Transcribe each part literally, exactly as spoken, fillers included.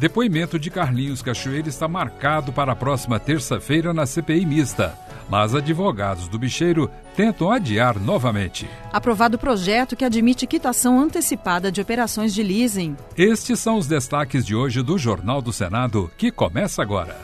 Depoimento de Carlinhos Cachoeira está marcado para a próxima terça-feira na C P I mista, mas advogados do bicheiro tentam adiar novamente. Aprovado o projeto que admite quitação antecipada de operações de leasing. Estes são os destaques de hoje do Jornal do Senado, que começa agora.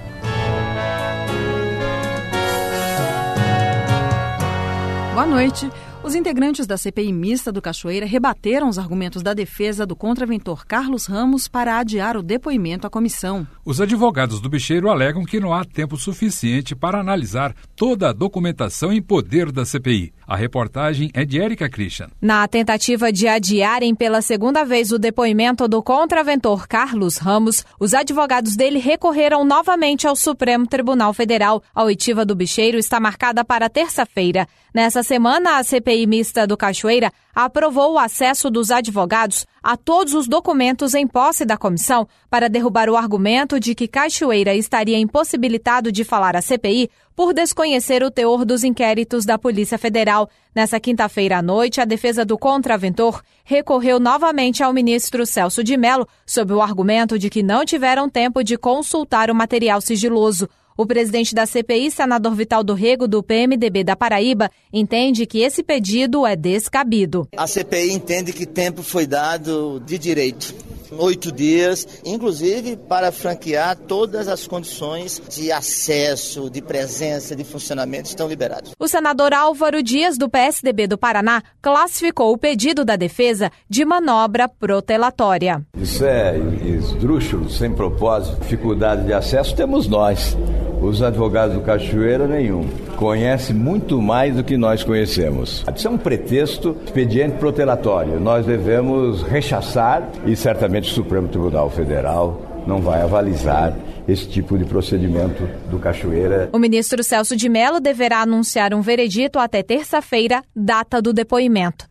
Boa noite. Os integrantes da C P I mista do Cachoeira rebateram os argumentos da defesa do contraventor Carlos Ramos para adiar o depoimento à comissão. Os advogados do bicheiro alegam que não há tempo suficiente para analisar toda a documentação em poder da C P I. A reportagem é de Érica Christian. Na tentativa de adiarem pela segunda vez o depoimento do contraventor Carlos Ramos, os advogados dele recorreram novamente ao Supremo Tribunal Federal. A oitiva do bicheiro está marcada para terça-feira. Nessa semana, a C P I mista do Cachoeira aprovou o acesso dos advogados a todos os documentos em posse da comissão para derrubar o argumento de que Cachoeira estaria impossibilitado de falar à C P I por desconhecer o teor dos inquéritos da Polícia Federal. Nessa quinta-feira à noite, a defesa do contraventor recorreu novamente ao ministro Celso de Mello sob o argumento de que não tiveram tempo de consultar o material sigiloso. O presidente da C P I, senador Vital do Rego, do P M D B da Paraíba, entende que esse pedido é descabido. A C P I entende que tempo foi dado de direito. Oito dias, inclusive para franquear todas as condições de acesso, de presença, de funcionamento estão liberados. O senador Álvaro Dias, do P S D B do Paraná, classificou o pedido da defesa de manobra protelatória. Isso é esdrúxulo, sem propósito, dificuldade de acesso temos nós. Os advogados do Cachoeira, nenhum. Conhece muito mais do que nós conhecemos. Isso é um pretexto, expediente protelatório. Nós devemos rechaçar e certamente o Supremo Tribunal Federal não vai avalizar esse tipo de procedimento do Cachoeira. O ministro Celso de Mello deverá anunciar um veredito até terça-feira, data do depoimento.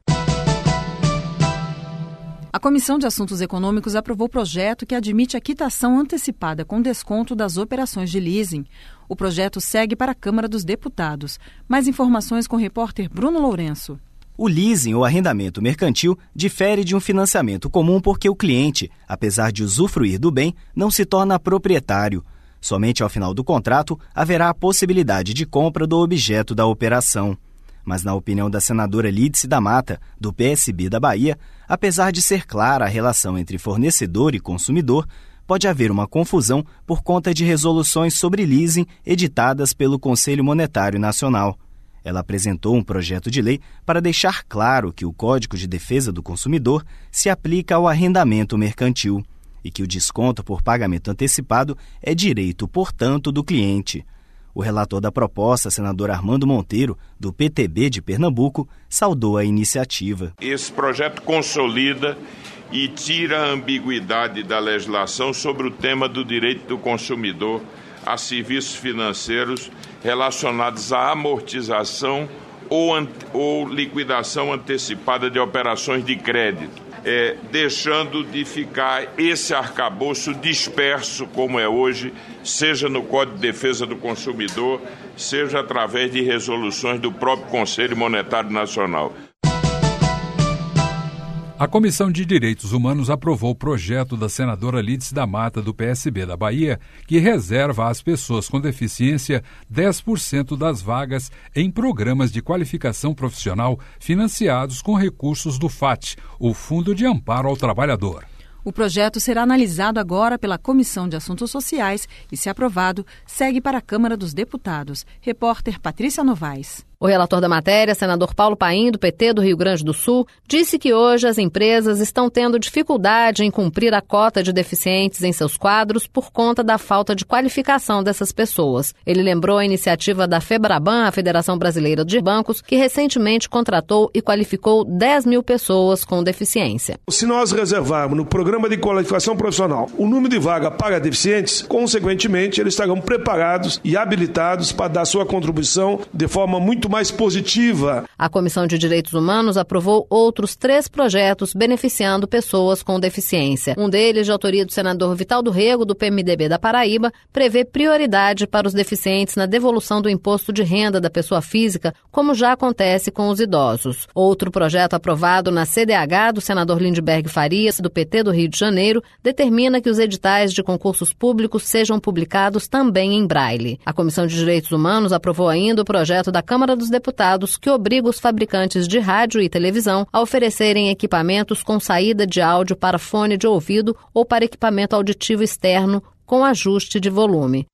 A Comissão de Assuntos Econômicos aprovou o projeto que admite a quitação antecipada com desconto das operações de leasing. O projeto segue para a Câmara dos Deputados. Mais informações com o repórter Bruno Lourenço. O leasing ou arrendamento mercantil difere de um financiamento comum porque o cliente, apesar de usufruir do bem, não se torna proprietário. Somente ao final do contrato haverá a possibilidade de compra do objeto da operação. Mas, na opinião da senadora Lídice da Mata, do P S B da Bahia, apesar de ser clara a relação entre fornecedor e consumidor, pode haver uma confusão por conta de resoluções sobre leasing editadas pelo Conselho Monetário Nacional. Ela apresentou um projeto de lei para deixar claro que o Código de Defesa do Consumidor se aplica ao arrendamento mercantil e que o desconto por pagamento antecipado é direito, portanto, do cliente. O relator da proposta, senador Armando Monteiro, do P T B de Pernambuco, saudou a iniciativa. Esse projeto consolida e tira a ambiguidade da legislação sobre o tema do direito do consumidor a serviços financeiros relacionados à amortização ou, ante, ou liquidação antecipada de operações de crédito, é, deixando de ficar esse arcabouço disperso como é hoje, seja no Código de Defesa do Consumidor, seja através de resoluções do próprio Conselho Monetário Nacional. A Comissão de Direitos Humanos aprovou o projeto da senadora Lídice da Mata, do P S B da Bahia, que reserva às pessoas com deficiência dez por cento das vagas em programas de qualificação profissional financiados com recursos do F A T, o Fundo de Amparo ao Trabalhador. O projeto será analisado agora pela Comissão de Assuntos Sociais e, se aprovado, segue para a Câmara dos Deputados. Repórter Patrícia Novaes. O relator da matéria, senador Paulo Paim, do P T do Rio Grande do Sul, disse que hoje as empresas estão tendo dificuldade em cumprir a cota de deficientes em seus quadros por conta da falta de qualificação dessas pessoas. Ele lembrou a iniciativa da FEBRABAN, a Federação Brasileira de Bancos, que recentemente contratou e qualificou dez mil pessoas com deficiência. Se nós reservarmos no programa de qualificação profissional o número de vaga para deficientes, consequentemente eles estarão preparados e habilitados para dar sua contribuição de forma muito mais positiva. A Comissão de Direitos Humanos aprovou outros três projetos beneficiando pessoas com deficiência. Um deles, de autoria do senador Vital do Rego, do P M D B da Paraíba, prevê prioridade para os deficientes na devolução do imposto de renda da pessoa física, como já acontece com os idosos. Outro projeto aprovado na C D H do senador Lindbergh Farias, do P T do Rio de Janeiro, determina que os editais de concursos públicos sejam publicados também em braille. A Comissão de Direitos Humanos aprovou ainda o projeto da Câmara dos Deputados que obriga os fabricantes de rádio e televisão a oferecerem equipamentos com saída de áudio para fone de ouvido ou para equipamento auditivo externo com ajuste de volume.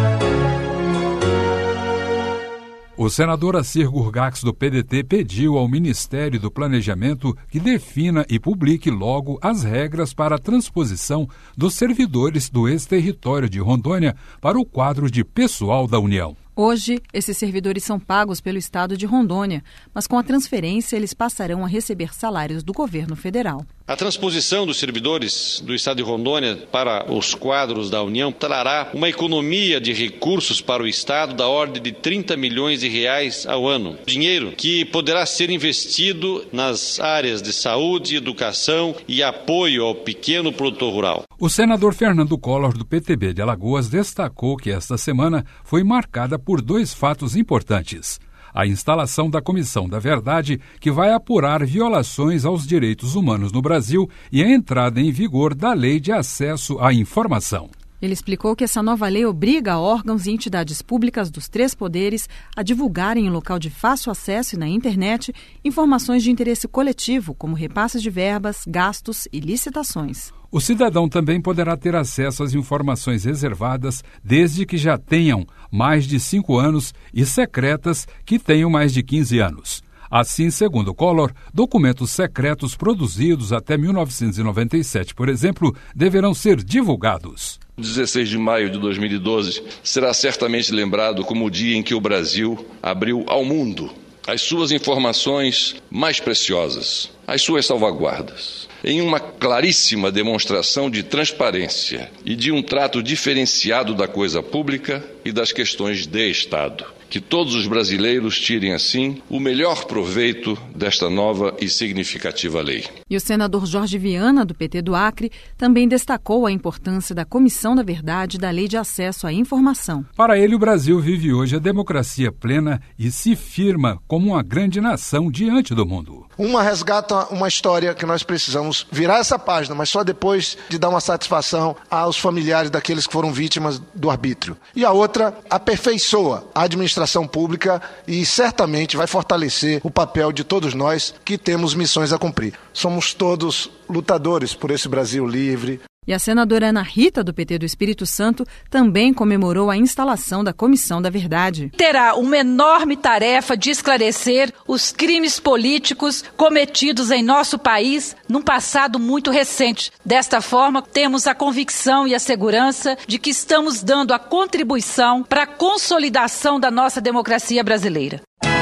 O senador Assir Gurgax, do P D T, pediu ao Ministério do Planejamento que defina e publique logo as regras para a transposição dos servidores do ex-território de Rondônia para o quadro de pessoal da União. Hoje, esses servidores são pagos pelo estado de Rondônia, mas com a transferência eles passarão a receber salários do governo federal. A transposição dos servidores do estado de Rondônia para os quadros da União trará uma economia de recursos para o estado da ordem de trinta milhões de reais ao ano. Dinheiro que poderá ser investido nas áreas de saúde, educação e apoio ao pequeno produtor rural. O senador Fernando Collor, do P T B de Alagoas, destacou que esta semana foi marcada por dois fatos importantes. A instalação da Comissão da Verdade, que vai apurar violações aos direitos humanos no Brasil, e a entrada em vigor da Lei de Acesso à Informação. Ele explicou que essa nova lei obriga órgãos e entidades públicas dos três poderes a divulgarem em local de fácil acesso e na internet informações de interesse coletivo, como repasses de verbas, gastos e licitações. O cidadão também poderá ter acesso às informações reservadas desde que já tenham mais de cinco anos e secretas que tenham mais de quinze anos. Assim, segundo Collor, documentos secretos produzidos até mil novecentos e noventa e sete, por exemplo, deverão ser divulgados. dezesseis de maio de dois mil e doze será certamente lembrado como o dia em que o Brasil abriu ao mundo as suas informações mais preciosas, as suas salvaguardas, em uma claríssima demonstração de transparência e de um trato diferenciado da coisa pública e das questões de Estado. Que todos os brasileiros tirem, assim, o melhor proveito desta nova e significativa lei. E o senador Jorge Viana, do P T do Acre, também destacou a importância da Comissão da Verdade e da Lei de Acesso à Informação. Para ele, o Brasil vive hoje a democracia plena e se firma como uma grande nação diante do mundo. Uma resgata uma história que nós precisamos virar essa página, mas só depois de dar uma satisfação aos familiares daqueles que foram vítimas do arbítrio. E a outra aperfeiçoa a administração pública e certamente vai fortalecer o papel de todos nós que temos missões a cumprir. Somos todos lutadores por esse Brasil livre. E a senadora Ana Rita, do P T do Espírito Santo, também comemorou a instalação da Comissão da Verdade. Terá uma enorme tarefa de esclarecer os crimes políticos cometidos em nosso país num passado muito recente. Desta forma, temos a convicção e a segurança de que estamos dando a contribuição para a consolidação da nossa democracia brasileira.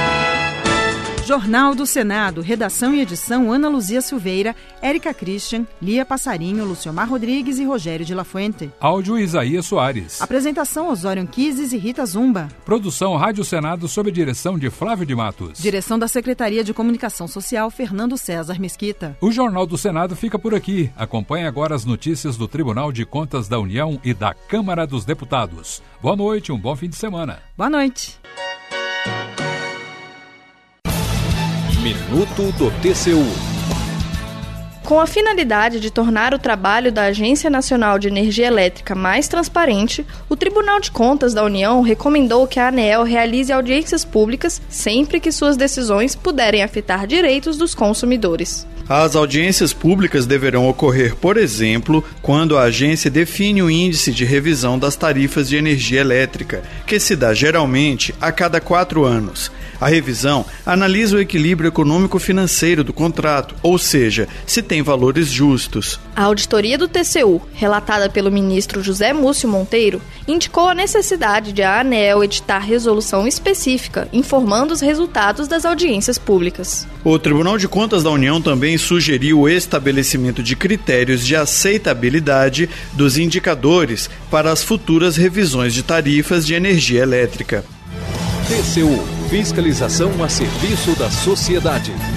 Jornal do Senado, redação e edição Ana Luzia Silveira, Érica Christian, Lia Passarinho, Luciomar Rodrigues e Rogério de la Fuente. Áudio Isaías Soares. Apresentação Osório Quises e Rita Zumba. Produção Rádio Senado sob a direção de Flávio de Matos. Direção da Secretaria de Comunicação Social, Fernando César Mesquita. O Jornal do Senado fica por aqui. Acompanhe agora as notícias do Tribunal de Contas da União e da Câmara dos Deputados. Boa noite, um bom fim de semana. Boa noite. Minuto do T C U. Com a finalidade de tornar o trabalho da Agência Nacional de Energia Elétrica mais transparente, o Tribunal de Contas da União recomendou que a ANEEL realize audiências públicas sempre que suas decisões puderem afetar direitos dos consumidores. As audiências públicas deverão ocorrer, por exemplo, quando a agência define o índice de revisão das tarifas de energia elétrica, que se dá geralmente a cada quatro anos. A revisão analisa o equilíbrio econômico-financeiro do contrato, ou seja, se tem valores justos. A auditoria do T C U, relatada pelo ministro José Múcio Monteiro, indicou a necessidade de a ANEEL editar resolução específica informando os resultados das audiências públicas. O Tribunal de Contas da União também sugeriu o estabelecimento de critérios de aceitabilidade dos indicadores para as futuras revisões de tarifas de energia elétrica. T C U Fiscalização a serviço da sociedade.